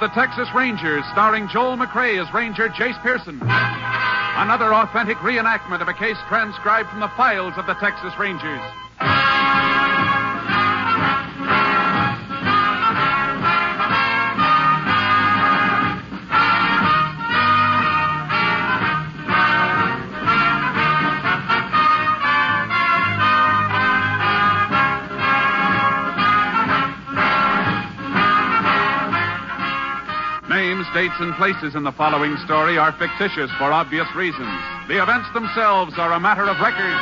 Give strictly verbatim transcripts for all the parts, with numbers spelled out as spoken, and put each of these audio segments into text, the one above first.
the Texas Rangers, starring Joel McRae as Ranger Jace Pearson. Another authentic reenactment of a case transcribed from the files of the Texas Rangers. Names, dates, and places in the following story are fictitious for obvious reasons. The events themselves are a matter of record.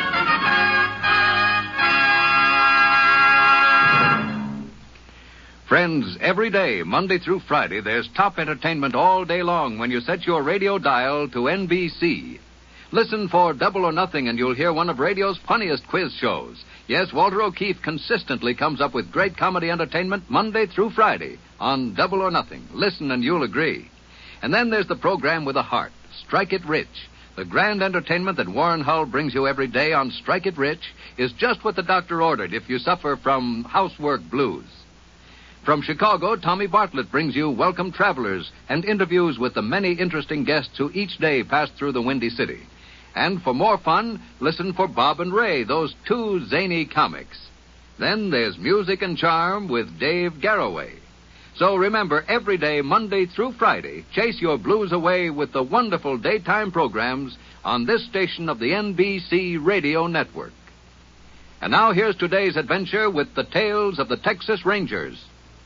Friends, every day, Monday through Friday, there's top entertainment all day long when you set your radio dial to N B C. Listen for Double or Nothing and you'll hear one of radio's funniest quiz shows. Yes, Walter O'Keefe consistently comes up with great comedy entertainment Monday through Friday on Double or Nothing. Listen and you'll agree. And then there's the program with a heart, Strike It Rich. The grand entertainment that Warren Hull brings you every day on Strike It Rich is just what the doctor ordered if you suffer from housework blues. From Chicago, Tommy Bartlett brings you Welcome Travelers and interviews with the many interesting guests who each day pass through the Windy City. And for more fun, listen for Bob and Ray, those two zany comics. Then there's Music and Charm with Dave Garroway. So remember, every day, Monday through Friday, chase your blues away with the wonderful daytime programs on this station of the N B C Radio Network. And now here's today's adventure with the tales of the Texas Rangers.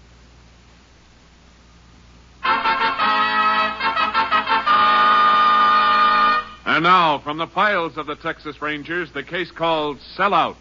And now, from the files of the Texas Rangers, the case called Sellout.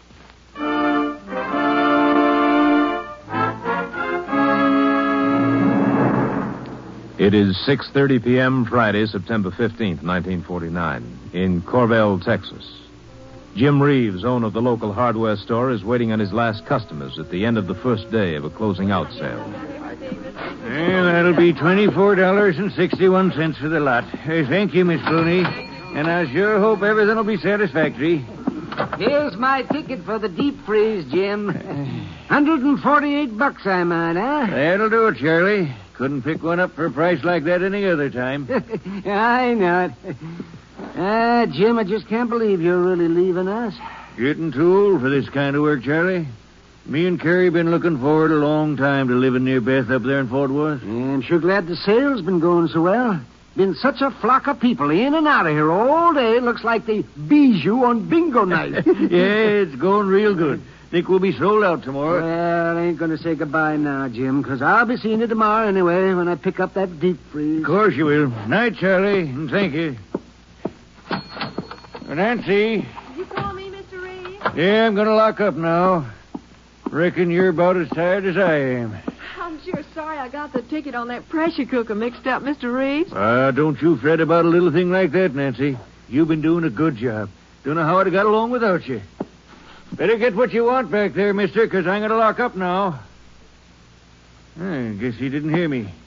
It is six thirty p.m. Friday, September fifteenth, nineteen forty-nine, in Corvell, Texas. Jim Reeves, owner of the local hardware store, is waiting on his last customers at the end of the first day of a closing out sale. Well, that'll be twenty-four dollars and sixty-one cents for the lot. Hey, thank you, Miss Clooney. And I sure hope everything will be satisfactory. Here's my ticket for the deep freeze, Jim. one hundred forty-eight bucks I'm on, huh? That'll do it, Charlie. Couldn't pick one up for a price like that any other time. I know it. Ah, Jim, I just can't believe you're really leaving us. Getting too old for this kind of work, Charlie. Me and Carrie been looking forward a long time to living near Beth up there in Fort Worth. I'm sure glad the sale's been going so well. Been such a flock of people in and out of here all day. Looks like the bijou on bingo night. Yeah, it's going real good. Think we'll be sold out tomorrow. Well, I ain't going to say goodbye now, Jim, because I'll be seeing you tomorrow anyway when I pick up that deep freeze. Of course you will. Night, Charlie, and thank you. Nancy. Did you call me, Mister Reeves? Yeah, I'm going to lock up now. Reckon you're about as tired as I am. I'm sure sorry I got the ticket on that pressure cooker mixed up, Mister Reeves. Ah, uh, don't you fret about a little thing like that, Nancy. You've been doing a good job. Don't know how I'd have got along without you. Better get what you want back there, mister, because I'm going to lock up now. I guess he didn't hear me.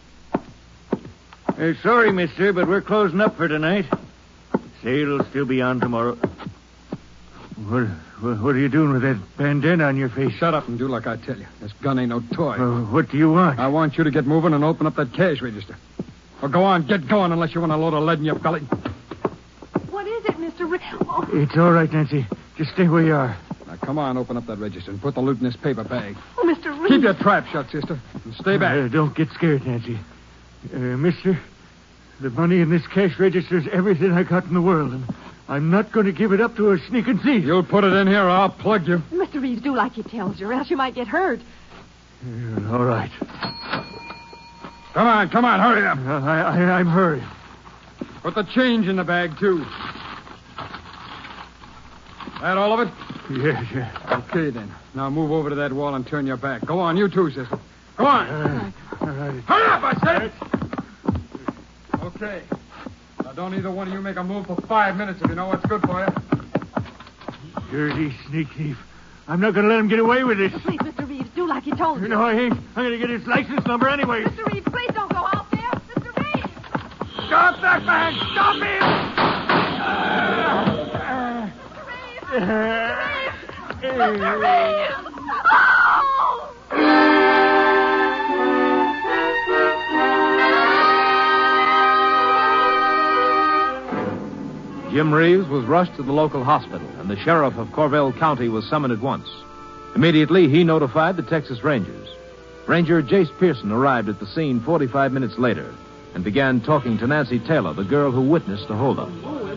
Uh, sorry, mister, but we're closing up for tonight. Sale'll still be on tomorrow. What, what, what are you doing with that bandana on your face? Shut up and do like I tell you. This gun ain't no toy. Uh, what do you want? I want you to get moving and open up that cash register. Or go on, get going unless you want a load of lead in your belly. What is it, Mister Reeves? Oh. It's all right, Nancy. Just stay where you are. Now, come on, open up that register and put the loot in this paper bag. Oh, Mister Reeves. Keep your trap shut, sister, and stay back. Uh, don't get scared, Nancy. Uh, mister, the money in this cash register is everything I got in the world, and I'm not going to give it up to a sneaking thief. You'll put it in here or I'll plug you. Mister Reeves, do like he tells you, or else you might get hurt. Uh, all right. Come on, come on, hurry up. Uh, I, I, I'm hurrying. Put the change in the bag, too. That all of it? Yes, yes. Okay, then. Now move over to that wall and turn your back. Go on, you too, sister. Go on. Uh, all right. Hurry up, I said. Okay. Now, don't either one of you make a move for five minutes if you know what's good for you. Dirty sneak thief. I'm not going to let him get away with this. Please, Mister Reeves, do like he told you. No, I ain't. I'm going to get his license number anyway. Mister Reeves, please don't go out there. Mister Reeves! Stop that man! Stop him! Mister Reeves! Mister Reeves! Oh! Jim Reeves was rushed to the local hospital, and the sheriff of Corvell County was summoned at once. Immediately, he notified the Texas Rangers. Ranger Jace Pearson arrived at the scene forty-five minutes later and began talking to Nancy Taylor, the girl who witnessed the holdup.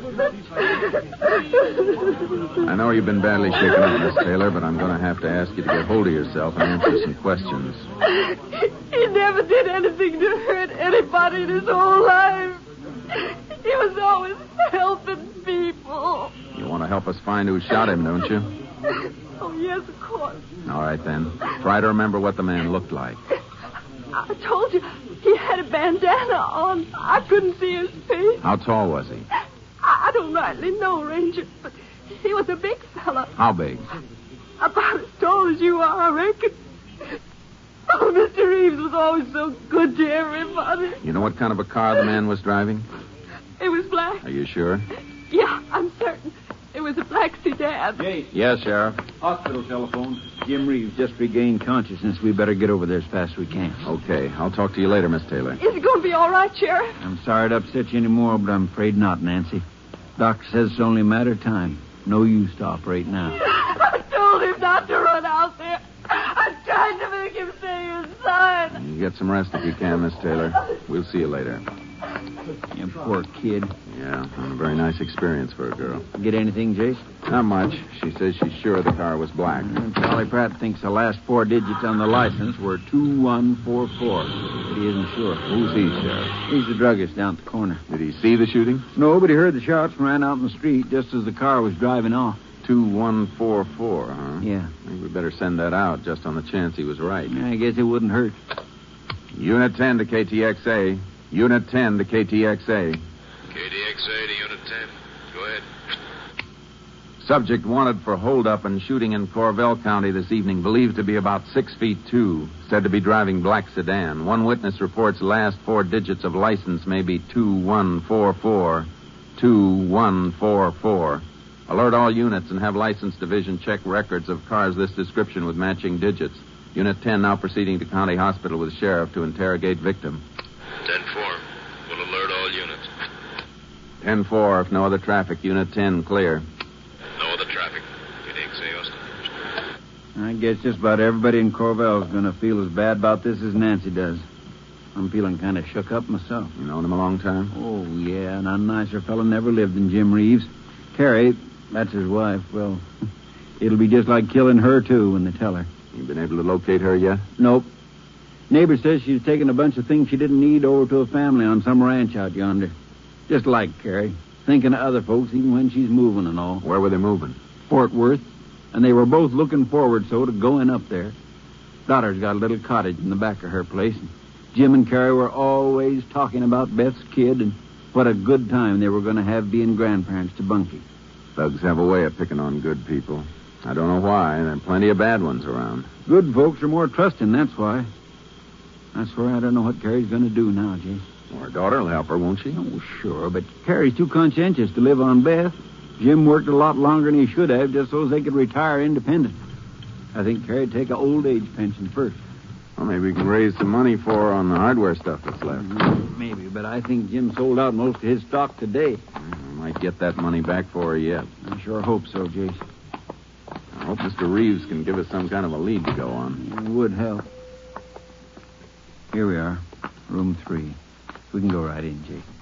I know you've been badly shaken up, Miss Taylor, but I'm going to have to ask you to get hold of yourself and answer some questions. He never did anything to hurt anybody in his whole life. He was always helping people. You want to help us find who shot him, don't you? Oh, yes, of course. All right, then. Try to remember what the man looked like. I told you, he had a bandana on. I couldn't see his face. How tall was he? I, I don't rightly know, Ranger, but he was a big fella. How big? About as tall as you are, I reckon. Oh, Mister Reeves was always so good to everybody. You know what kind of a car the man was driving? It was black. Are you sure? Yeah, I'm certain. It was a black sedan. Jay. Yes, Sheriff. Hospital telephone. Jim Reeves just regained consciousness. We better get over there as fast as we can. Okay. I'll talk to you later, Miss Taylor. Is it going to be all right, Sheriff? I'm sorry to upset you anymore, but I'm afraid not, Nancy. Doctor says it's only a matter of time. No use to operate now. I told him not to run out there. I tried to make him say his sign. You get some rest if you can, Miss Taylor. We'll see you later. You poor kid. Yeah, and a very nice experience for a girl. Get anything, Jace? Not much. She says she's sure the car was black. And Charlie Pratt thinks the last four digits on the license were two one four four. But he isn't sure. Who's he, Sheriff? He's the druggist down at the corner. Did he see the shooting? No, but he heard the shots and ran out in the street just as the car was driving off. two one four four, huh? Yeah. I think we better send that out just on the chance he was right. I guess it wouldn't hurt. Unit ten to K T X A. Unit ten to K T X A. K T X A to Unit ten. Go ahead. Subject wanted for holdup and shooting in Corvell County this evening, believed to be about six feet two, said to be driving black sedan. One witness reports last four digits of license may be two one four four. two one four four. Alert all units and have license division check records of cars this description with matching digits. Unit ten now proceeding to County Hospital with Sheriff to interrogate victim. ten four. We'll alert all units. ten four, if no other traffic. Unit ten, clear. No other traffic. K T X A, Austin. I guess just about everybody in Corvell is going to feel as bad about this as Nancy does. I'm feeling kind of shook up myself. You known him a long time? Oh, yeah, and a nicer fellow never lived than Jim Reeves. Carrie, that's his wife. Well, it'll be just like killing her, too, when they tell her. You been able to locate her yet? Nope. Neighbor says she's taken a bunch of things she didn't need over to a family on some ranch out yonder. Just like Carrie. Thinking of other folks even when she's moving and all. Where were they moving? Fort Worth. And they were both looking forward so to going up there. Daughter's got a little cottage in the back of her place. And Jim and Carrie were always talking about Beth's kid and what a good time they were going to have being grandparents to Bunky. Thugs have a way of picking on good people. I don't know why. There are plenty of bad ones around. Good folks are more trusting, that's why. That's why I don't know what Carrie's going to do now, Jay. Well, her daughter will help her, won't she? Oh, sure, but Carrie's too conscientious to live on Beth. Jim worked a lot longer than he should have just so they could retire independent. I think Carrie'd take an old age pension first. Well, maybe we can raise some money for her on the hardware stuff that's left. Mm, maybe, but I think Jim sold out most of his stock today. We might get that money back for her yet. I sure hope so, Jace. I hope Mister Reeves can give us some kind of a lead to go on. It would help. Here we are, room three. We can go right in, Jake.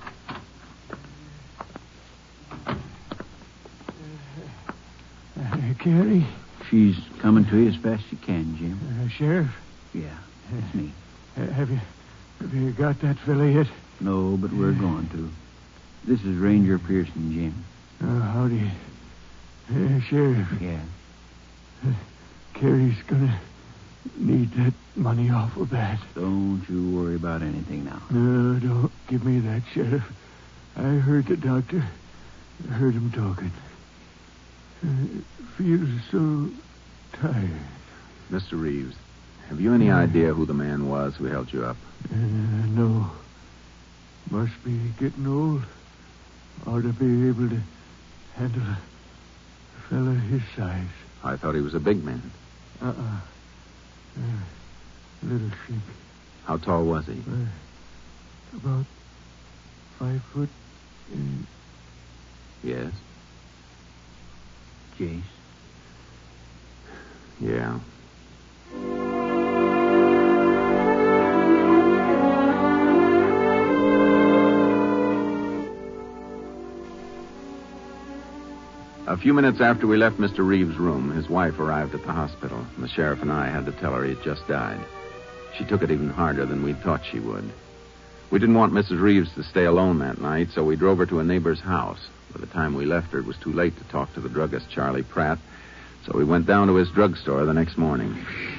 Uh, Carrie? She's coming to you as fast as she can, Jim. Uh, Sheriff? Yeah, that's me. Uh, have you have you got that fella yet? No, but we're going to. This is Ranger Pearson, Jim. Uh, howdy. Uh, Sheriff. Yeah. Uh, Carrie's gonna need that money awful bad. Don't you worry about anything now. No, don't give me that, Sheriff. I heard the doctor. I heard him talking. Uh, feels so tired. Mister Reeves, have you any idea who the man was who held you up? Uh, no. Must be getting old. Ought to be able to handle a fella his size. I thought he was a big man. Uh-uh. Uh, little sheep. How tall was he? Uh, about five foot. Uh, Yes? Jace. Yeah. A few minutes after we left Mister Reeves' room, his wife arrived at the hospital. The sheriff and I had to tell her he had just died. She took it even harder than we thought she would. We didn't want Missus Reeves to stay alone that night, so we drove her to a neighbor's house. By the time we left her, it was too late to talk to the druggist, Charlie Pratt, so we went down to his drugstore the next morning.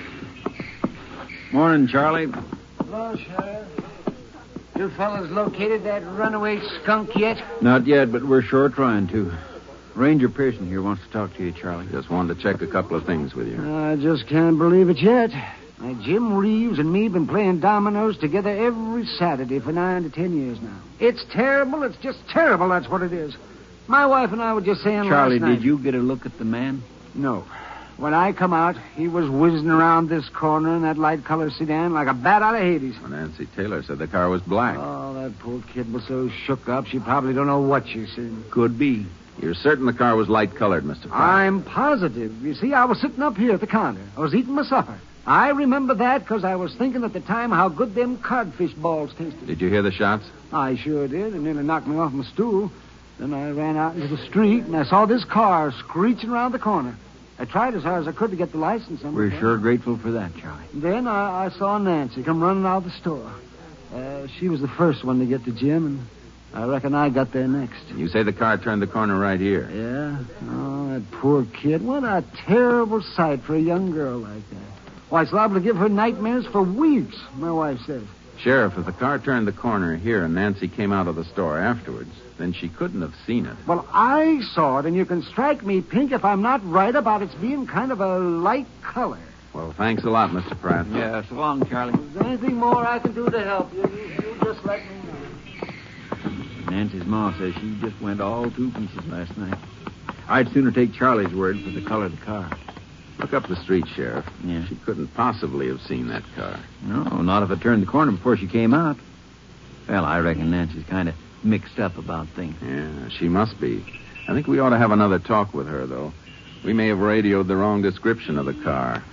Morning, Charlie. Hello, Sheriff. You fellas located that runaway skunk yet? Not yet, but we're sure trying to. Ranger Pearson here wants to talk to you, Charlie. Just wanted to check a couple of things with you. I just can't believe it yet. Now, Jim Reeves and me been playing dominoes together every Saturday for nine to ten years now. It's terrible. It's just terrible, that's what it is. My wife and I were just saying Charlie, last night... did you get a look at the man? No. When I come out, he was whizzing around this corner in that light-colored sedan like a bat out of Hades. Well, Nancy Taylor said the car was black. Oh, that poor kid was so shook up, she probably don't know what she's seen. Could be. You're certain the car was light-colored, Mister Pratt? I'm positive. You see, I was sitting up here at the counter. I was eating my supper. I remember that because I was thinking at the time how good them codfish balls tasted. Did you hear the shots? I sure did. It nearly knocked me off my stool. Then I ran out into the street, and I saw this car screeching around the corner. I tried as hard as I could to get the license number. We're sure grateful for that, Charlie. Then I, I saw Nancy come running out of the store. Uh, she was the first one to get to Jim, and I reckon I got there next. You say the car turned the corner right here? Yeah. Oh, that poor kid. What a terrible sight for a young girl like that. Why, it's liable to give her nightmares for weeks, my wife says. Sheriff, if the car turned the corner here and Nancy came out of the store afterwards, then she couldn't have seen it. Well, I saw it, and you can strike me pink if I'm not right about its being kind of a light color. Well, thanks a lot, Mister Pratt. Yeah, so long, Charlie. Is there anything more I can do to help you? You, you just let me know. Nancy's ma says she just went all to pieces last night. I'd sooner take Charlie's word for the color of the car. Look up the street, Sheriff. Yeah. She couldn't possibly have seen that car. No, not if it turned the corner before she came out. Well, I reckon Nancy's kind of mixed up about things. Yeah, she must be. I think we ought to have another talk with her, though. We may have radioed the wrong description of the car.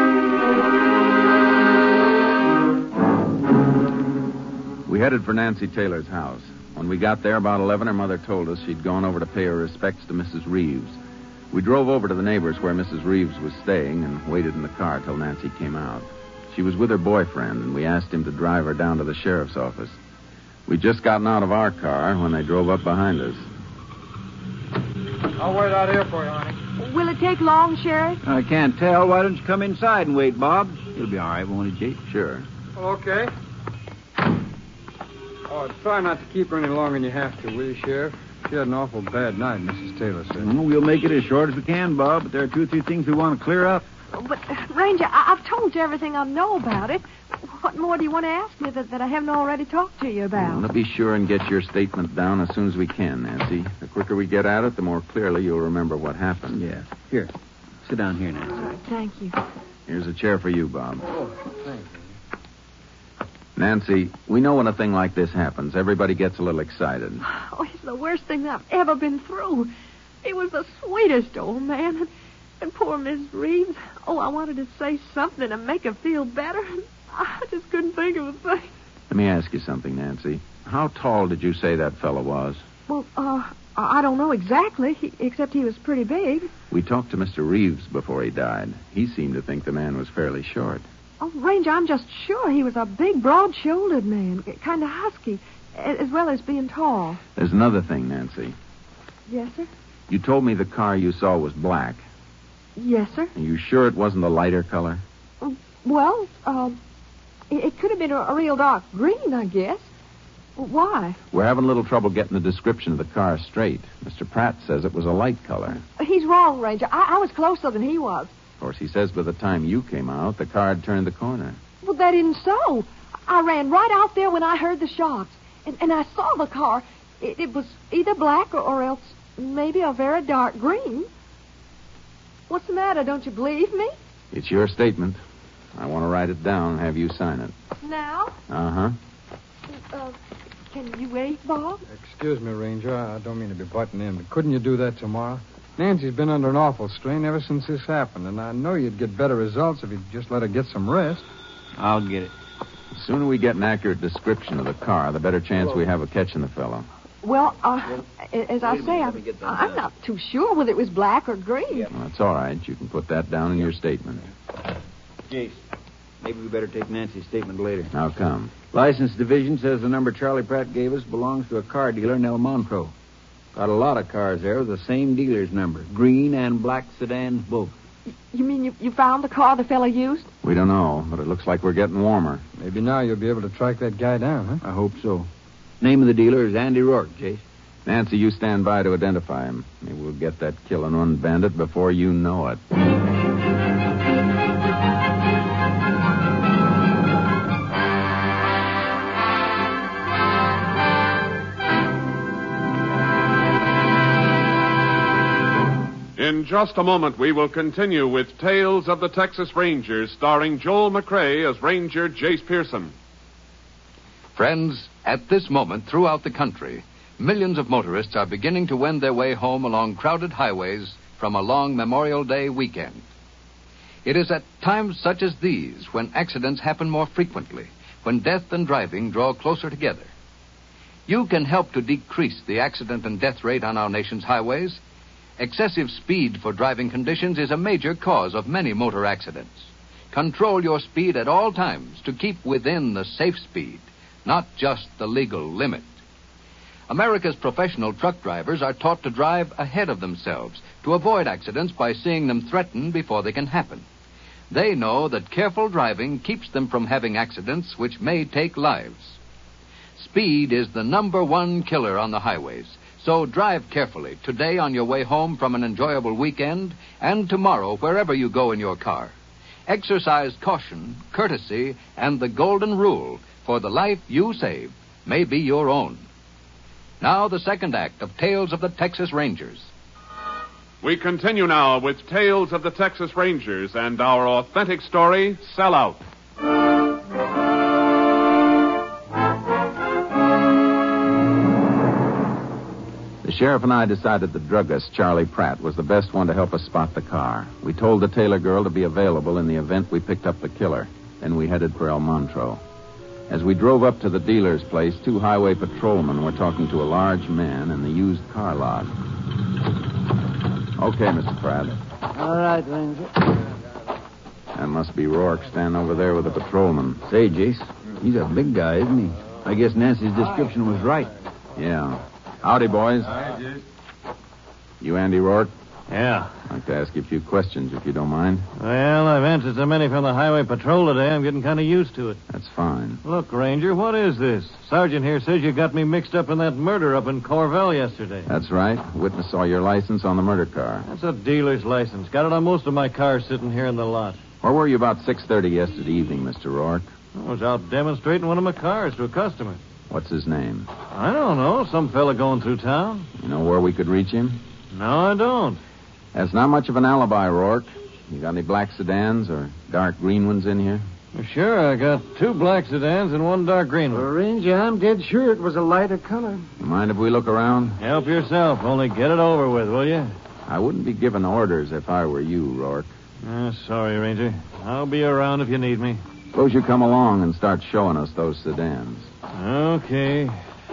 We headed for Nancy Taylor's house. When we got there about eleven, her mother told us she'd gone over to pay her respects to Missus Reeves. We drove over to the neighbor's where Missus Reeves was staying and waited in the car till Nancy came out. She was with her boyfriend, and we asked him to drive her down to the sheriff's office. We'd just gotten out of our car when they drove up behind us. I'll wait out here for you, honey. Will it take long, Sheriff? I can't tell. Why don't you come inside and wait, Bob? It'll be all right, won't it, Jake? Sure. Well, okay. Oh, try not to keep her any longer than you have to, will you, Sheriff? She had an awful bad night, Missus Taylor said. Mm, we'll make it as short as we can, Bob, but there are two or three things we want to clear up. But, Ranger, I- I've told you everything I know about it. What more do you want to ask me that, that I haven't already talked to you I about? want to be sure and get your statement down as soon as we can, Nancy. The quicker we get at it, the more clearly you'll remember what happened. Yeah. Here, sit down here, Nancy. All right, thank you. Here's a chair for you, Bob. Oh, thank you. Nancy, we know when a thing like this happens, everybody gets a little excited. Oh, it's the worst thing I've ever been through. He was the sweetest old man. And, and poor Miss Reeves. Oh, I wanted to say something to make her feel better. I just couldn't think of a thing. Let me ask you something, Nancy. How tall did you say that fellow was? Well, uh, I don't know exactly, he, except he was pretty big. We talked to Mister Reeves before he died. He seemed to think the man was fairly short. Oh, Ranger, I'm just sure he was a big, broad-shouldered man, kind of husky, as well as being tall. There's another thing, Nancy. Yes, sir? You told me the car you saw was black. Yes, sir. Are you sure it wasn't a lighter color? Well, um, it, it could have been a, a real dark green, I guess. Why? We're having a little trouble getting the description of the car straight. Mister Pratt says it was a light color. He's wrong, Ranger. I, I was closer than he was. Of course, he says by the time you came out, the car had turned the corner. Well, that isn't so. I ran right out there when I heard the shots, and, and I saw the car. It, it was either black or, or else maybe a very dark green. What's the matter? Don't you believe me? It's your statement. I want to write it down and have you sign it. Now? Uh-huh. Uh, Can you wait, Bob? Excuse me, Ranger. I don't mean to be butting in, but couldn't you do that tomorrow? Nancy's been under an awful strain ever since this happened, and I know you'd get better results if you'd just let her get some rest. I'll get it. The sooner we get an accurate description of the car, the better chance we have of catching the fellow. Well, uh, as I say, I'm, I'm not too sure whether it was black or green. Well, that's all right. You can put that down in your statement. Jace, maybe we better take Nancy's statement later. How come? License division says the number Charlie Pratt gave us belongs to a car dealer in El Montreux. Got a lot of cars there with the same dealer's number. Green and black sedans both. You mean you, you found the car the fellow used? We don't know, but it looks like we're getting warmer. Maybe now you'll be able to track that guy down, huh? I hope so. Name of the dealer is Andy Rourke, Jace. Nancy, you stand by to identify him. Maybe we'll get that kill and run bandit before you know it. In just a moment, we will continue with Tales of the Texas Rangers, starring Joel McCrea as Ranger Jace Pearson. Friends, at this moment throughout the country, millions of motorists are beginning to wend their way home along crowded highways from a long Memorial Day weekend. It is at times such as these when accidents happen more frequently, when death and driving draw closer together. You can help to decrease the accident and death rate on our nation's highways. Excessive speed for driving conditions is a major cause of many motor accidents. Control your speed at all times to keep within the safe speed, not just the legal limit. America's professional truck drivers are taught to drive ahead of themselves to avoid accidents by seeing them threaten before they can happen. They know that careful driving keeps them from having accidents which may take lives. Speed is the number one killer on the highways. So drive carefully today on your way home from an enjoyable weekend and tomorrow wherever you go in your car. Exercise caution, courtesy, and the golden rule, for the life you save may be your own. Now the second act of Tales of the Texas Rangers. We continue now with Tales of the Texas Rangers and our authentic story, Sell Out. The sheriff and I decided the druggist, Charlie Pratt, was the best one to help us spot the car. We told the Taylor girl to be available in the event we picked up the killer. Then we headed for El Montreux. As we drove up to the dealer's place, two highway patrolmen were talking to a large man in the used car lot. Okay, Mister Pratt. All right, Ranger. That must be Rourke standing over there with the patrolman. Say, Jace, he's a big guy, isn't he? I guess Nancy's description was right. Yeah. Howdy, boys. Hi, Jace. You Andy Rourke? Yeah. I'd like to ask you a few questions, if you don't mind. Well, I've answered so many from the highway patrol today, I'm getting kind of used to it. That's fine. Look, Ranger, what is this? Sergeant here says you got me mixed up in that murder up in Corvell yesterday. That's right. Witness saw your license on the murder car. That's a dealer's license. Got it on most of my cars sitting here in the lot. Where were you about six thirty yesterday evening, Mister Rourke? I was out demonstrating one of my cars to a customer. What's his name? I don't know. Some fella going through town. You know where we could reach him? No, I don't. That's not much of an alibi, Rourke. You got any black sedans or dark green ones in here? Well, sure, I got two black sedans and one dark green Well, one. Ranger, I'm dead sure it was a lighter color. You mind if we look around? Help yourself. Only get it over with, will you? I wouldn't be giving orders if I were you, Rourke. Uh, sorry, Ranger. I'll be around if you need me. Suppose you come along and start showing us those sedans. Okay.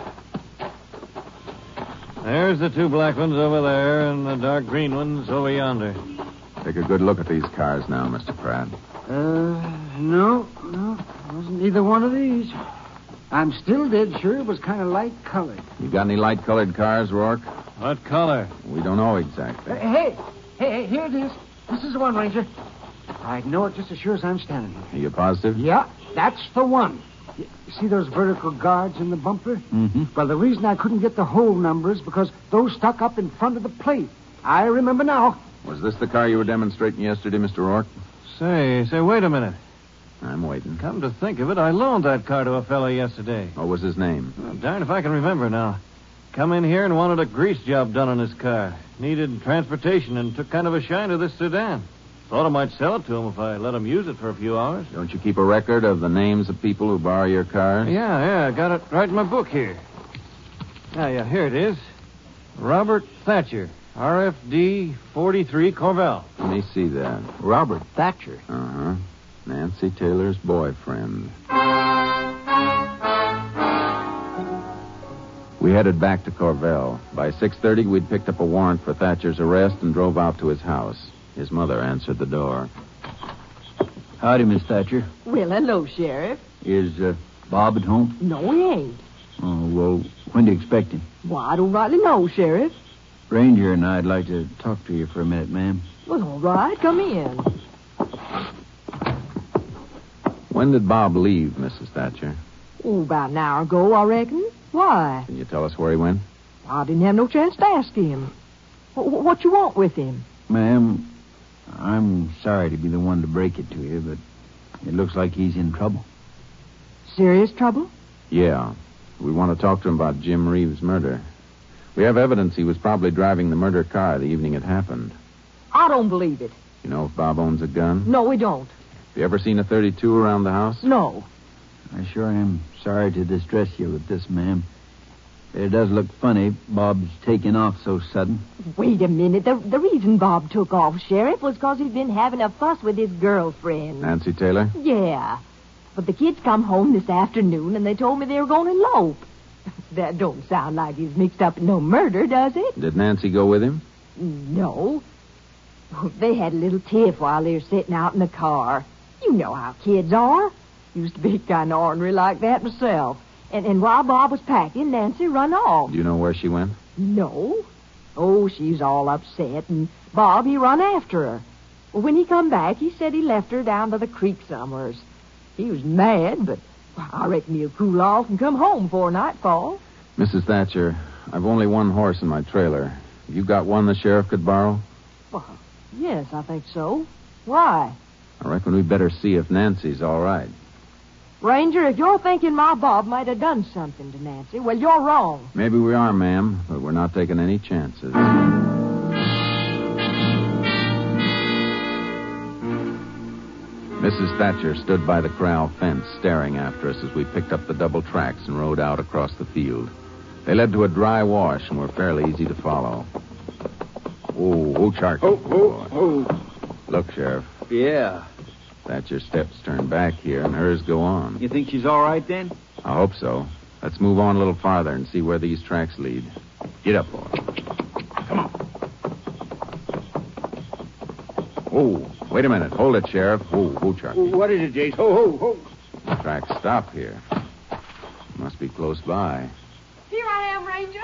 There's the two black ones over there and the dark green ones over yonder. Take a good look at these cars now, Mister Pratt. Uh, no, no, wasn't either one of these. I'm still dead sure it was kind of light colored. You got any light-colored cars, Rourke? What color? We don't know exactly. Uh, hey, hey, hey, here it is. This is the one, Ranger. I'd know it just as sure as I'm standing here. Are you positive? Yeah, that's the one. You see those vertical guards in the bumper? Mm-hmm. Well, the reason I couldn't get the whole numbers because those stuck up in front of the plate. I remember now. Was this the car you were demonstrating yesterday, Mister Rourke? Say, say, wait a minute. I'm waiting. Come to think of it, I loaned that car to a fella yesterday. What was his name? Oh, darn if I can remember now. Come in here and wanted a grease job done on his car. Needed transportation and took kind of a shine to this sedan. Thought I might sell it to him if I let him use it for a few hours. Don't you keep a record of the names of people who borrow your cars? Yeah, yeah, I got it right in my book here. Yeah, yeah, here it is. Robert Thatcher, R F D forty-three Corvell. Let me see that. Robert Thatcher? Uh-huh. Nancy Taylor's boyfriend. We headed back to Corvell. By six thirty, we'd picked up a warrant for Thatcher's arrest and drove out to his house. His mother answered the door. Howdy, Miss Thatcher. Well, hello, Sheriff. Is uh, Bob at home? No, he ain't. Oh, well, when do you expect him? Well, I don't rightly know, Sheriff. Ranger and I'd like to talk to you for a minute, ma'am. Well, all right. Come in. When did Bob leave, Missus Thatcher? Oh, about an hour ago, I reckon. Why? Can you tell us where he went? I didn't have no chance to ask him. What, what you want with him? Ma'am, I'm sorry to be the one to break it to you, but it looks like he's in trouble. Serious trouble? Yeah. We want to talk to him about Jim Reeves' murder. We have evidence he was probably driving the murder car the evening it happened. I don't believe it. You know if Bob owns a gun? No, we don't. Have you ever seen a thirty-two around the house? No. I sure am sorry to distress you with this, ma'am. It does look funny, Bob's taking off so sudden. Wait a minute. The, the reason Bob took off, Sheriff, was because he'd been having a fuss with his girlfriend. Nancy Taylor? Yeah. But the kids come home this afternoon, and they told me they were going to elope. That don't sound like he's mixed up in no murder, does it? Did Nancy go with him? No. They had a little tiff while they were sitting out in the car. You know how kids are. Used to be kind of ornery like that myself. And, and while Bob was packing, Nancy run off. Do you know where she went? No. Oh, she's all upset, and Bob, he run after her. Well, when he come back, he said he left her down by the creek somewheres. He was mad, but I reckon he'll cool off and come home before nightfall. Missus Thatcher, I've only one horse in my trailer. You got one the sheriff could borrow? Well, yes, I think so. Why? I reckon we'd better see if Nancy's all right. Ranger, if you're thinking my Bob might have done something to Nancy, well, you're wrong. Maybe we are, ma'am, but we're not taking any chances. Missus Thatcher stood by the corral fence, staring after us as we picked up the double tracks and rode out across the field. They led to a dry wash and were fairly easy to follow. Oh, oh, Chark. Oh, oh, oh. Look, Sheriff. Yeah. Thatcher's steps turn back here and hers go on. You think she's all right then? I hope so. Let's move on a little farther and see where these tracks lead. Get up, boy. Come on. Oh, wait a minute. Hold it, Sheriff. Oh, oh, Chark. What is it, Jace? Ho, ho, ho. The tracks stop here. Must be close by. Here I am, Ranger.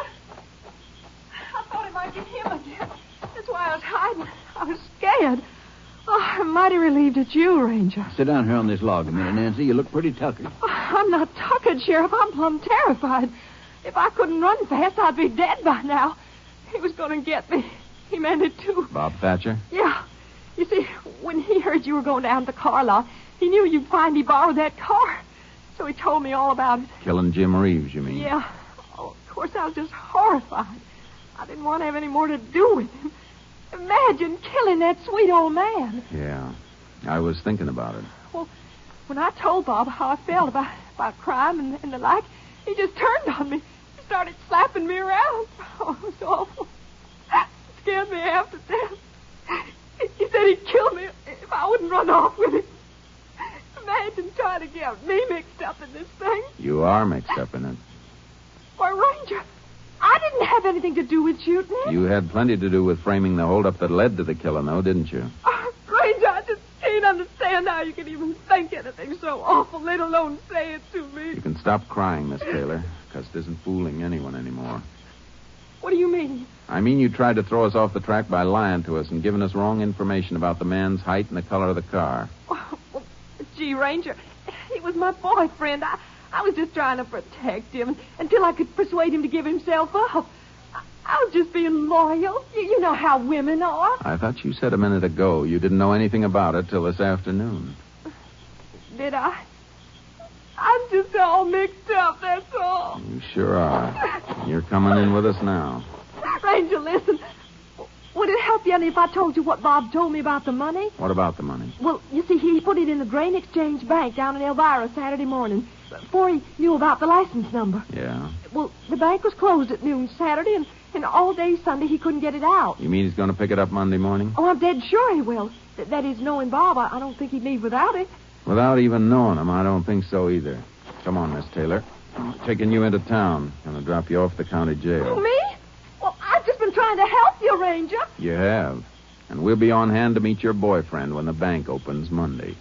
I thought it might be him again. That's why I was hiding. I was scared. Oh, I'm mighty relieved it's you, Ranger. Sit down here on this log a minute, Nancy. You look pretty tuckered. Oh, I'm not tuckered, Sheriff. I'm plumb terrified. If I couldn't run fast, I'd be dead by now. He was going to get me. He meant it, too. Bob Thatcher? Yeah. You see, when he heard you were going down to the car lot, he knew you'd finally borrow that car. So he told me all about it. Killing Jim Reeves, you mean? Yeah. Oh, of course, I was just horrified. I didn't want to have any more to do with him. Imagine killing that sweet old man. Yeah. I was thinking about it. Well, when I told Bob how I felt about, about crime and, and the like, he just turned on me. He started slapping me around. Oh, it was awful. It scared me half to death. He, he said he'd kill me if I wouldn't run off with him. Imagine trying to get me mixed up in this thing. You are mixed up in it. Why, Ranger, I didn't have anything to do with shooting him. You had plenty to do with framing the holdup that led to the killing, though, didn't you? Oh, Ranger, I just can't understand how you can even think anything so awful, let alone say it to me. You can stop crying, Miss Taylor, because it isn't fooling anyone anymore. What do you mean? I mean you tried to throw us off the track by lying to us and giving us wrong information about the man's height and the color of the car. Oh, well, gee, Ranger, he was my boyfriend. I, I was just trying to protect him until I could persuade him to give himself up. I, I was just being loyal. You, you know how women are. I thought you said a minute ago you didn't know anything about it till this afternoon. Did I? I'm just all mixed up, that's all. You sure are. You're coming in with us now. Ranger, listen. Would it help you any if I told you what Bob told me about the money? What about the money? Well, you see, he put it in the Grain Exchange Bank down in Elvira Saturday morning before he knew about the license number. Yeah. Well, Well, the bank was closed at noon Saturday, and, and all day Sunday he couldn't get it out. You mean he's going to pick it up Monday morning? Oh, I'm dead sure he will. Th- that is, knowing Bob, I, I don't think he'd leave without it. Without even knowing him, I don't think so either. Come on, Miss Taylor. I'm taking you into town. Gonna drop you off at the county jail. Me? Well, I've just been trying to help you, Ranger. You have. And we'll be on hand to meet your boyfriend when the bank opens Monday.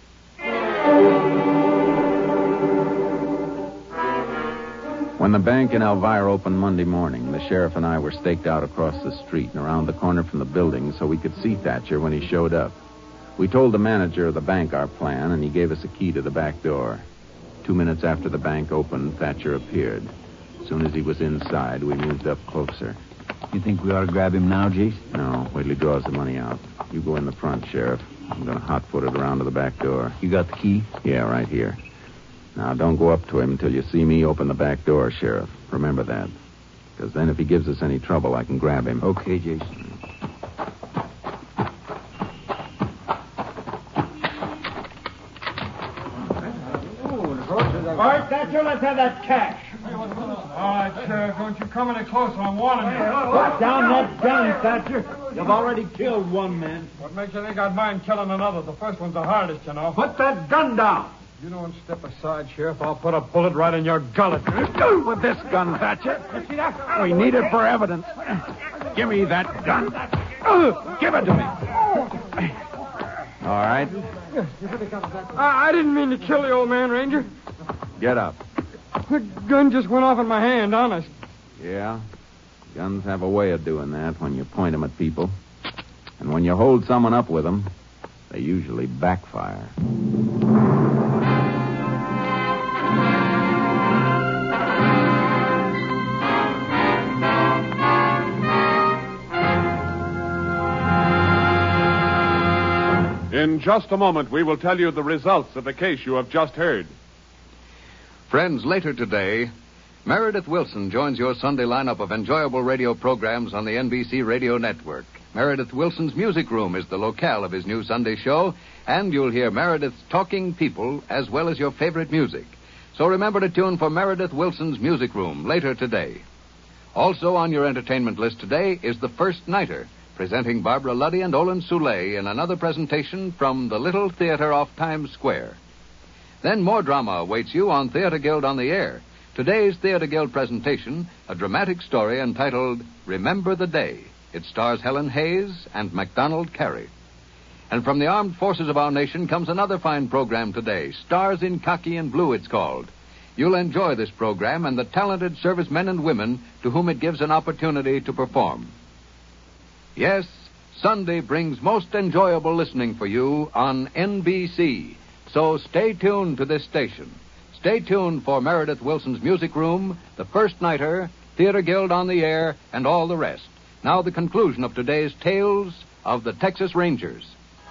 When the bank in Elvira opened Monday morning, the sheriff and I were staked out across the street and around the corner from the building so we could see Thatcher when he showed up. We told the manager of the bank our plan, and he gave us a key to the back door. Two minutes after the bank opened, Thatcher appeared. As soon as he was inside, we moved up closer. You think we ought to grab him now, Jace? No, wait till he draws the money out. You go in the front, Sheriff. I'm going to hot-foot it around to the back door. You got the key? Yeah, right here. Now, don't go up to him until you see me open the back door, Sheriff. Remember that. Because then if he gives us any trouble, I can grab him. Okay, Jason. All right, Thatcher, let's have that cash. All right, Sheriff, don't you come any closer. I'm warning you. Put down that gun, Thatcher. You've already killed one man. What makes you think I'd mind killing another? The first one's the hardest, you know. Put that gun down. You don't step aside, Sheriff. I'll put a bullet right in your gullet. With this gun, Thatcher. We need it for evidence. Give me that gun. Give it to me. All right. I, I didn't mean to kill the old man, Ranger. Get up. The gun just went off in my hand, honest. Yeah? Guns have a way of doing that when you point them at people. And when you hold someone up with them, they usually backfire. In just a moment, we will tell you the results of the case you have just heard. Friends, later today, Meredith Wilson joins your Sunday lineup of enjoyable radio programs on the N B C Radio Network. Meredith Wilson's Music Room is the locale of his new Sunday show, and you'll hear Meredith's talking people as well as your favorite music. So remember to tune for Meredith Wilson's Music Room later today. Also on your entertainment list today is The First Nighter, presenting Barbara Luddy and Olin Soule in another presentation from the Little Theater off Times Square. Then more drama awaits you on Theater Guild on the Air. Today's Theater Guild presentation, a dramatic story entitled Remember the Day. It stars Helen Hayes and MacDonald Carey. And from the armed forces of our nation comes another fine program today, Stars in Khaki and Blue, it's called. You'll enjoy this program and the talented servicemen and women to whom it gives an opportunity to perform. Yes, Sunday brings most enjoyable listening for you on N B C. So stay tuned to this station. Stay tuned for Meredith Wilson's Music Room, The First Nighter, Theater Guild on the Air, and all the rest. Now the conclusion of today's Tales of the Texas Rangers.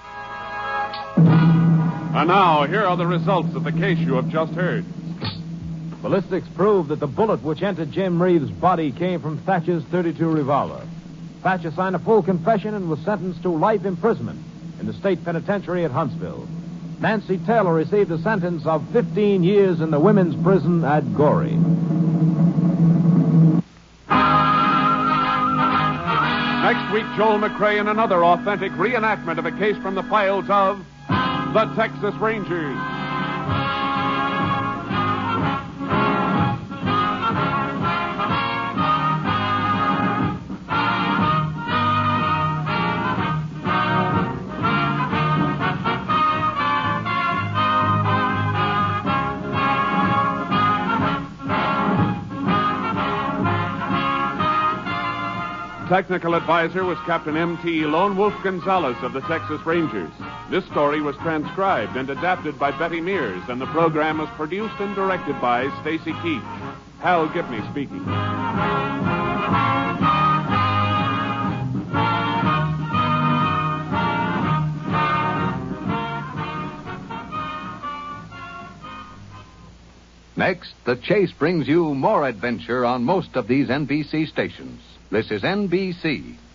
And now, here are the results of the case you have just heard. Ballistics proved that the bullet which entered Jim Reeves' body came from Thatcher's thirty-two revolver. Thatcher signed a full confession and was sentenced to life imprisonment in the state penitentiary at Huntsville. Nancy Taylor received a sentence of fifteen years in the women's prison at Goree. Next week, Joel McCrea in another authentic reenactment of a case from the files of the Texas Rangers. Technical advisor was Captain M T Lone Wolf Gonzalez of the Texas Rangers. This story was transcribed and adapted by Betty Mears, and the program was produced and directed by Stacy Keach. Hal Gibney speaking. Next, The Chase brings you more adventure on most of these N B C stations. This is N B C,